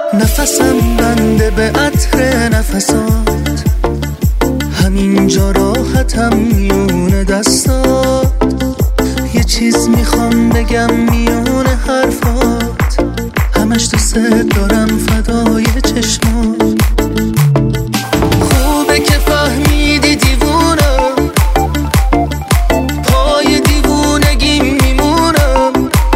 نفسم بنده به عطر نفسات، همینجا راحتم میونه دستات. یه چیز میخوام بگم میونه حرفات، همش دوست دارم فدای چشمات. خوبه که فهمیدی دیوونم، پای دیوونگی میمونم.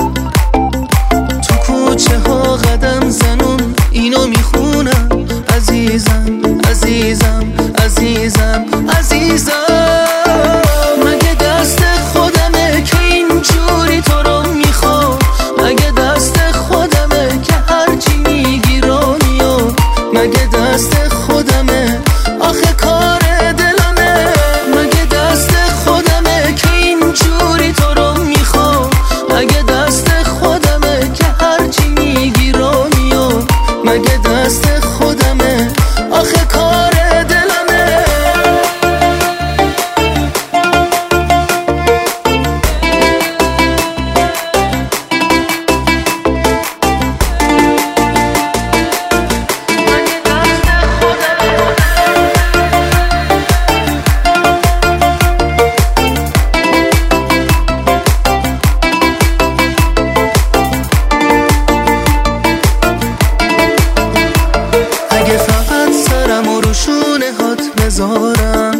تو کوچه ها قدم زنون اینو میخونم. عزیزم عزیزم عزیزم عزیزم، مگه دست خودمه که اینجوری تو رو میخوام؟ مگه دست خودمه که هرچی میگی رو میام؟ مگه دست خودمه آخه کار دلمه؟ مگه دست خودمه که اینجوری تو رو میخوام؟ مگه دست خودمه که هرچی میگی رو میام؟ مگه دست خودمه آخه کار دلمه؟ اگه فقط سرم و روشونه هات بذارم،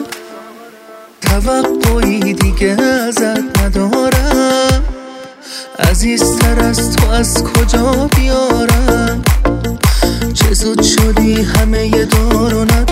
توقعی دیگه ازت ندارم. عزیزتر از تو از کجا بیارم؟ چه زود شدی همه ی دارو ندارم.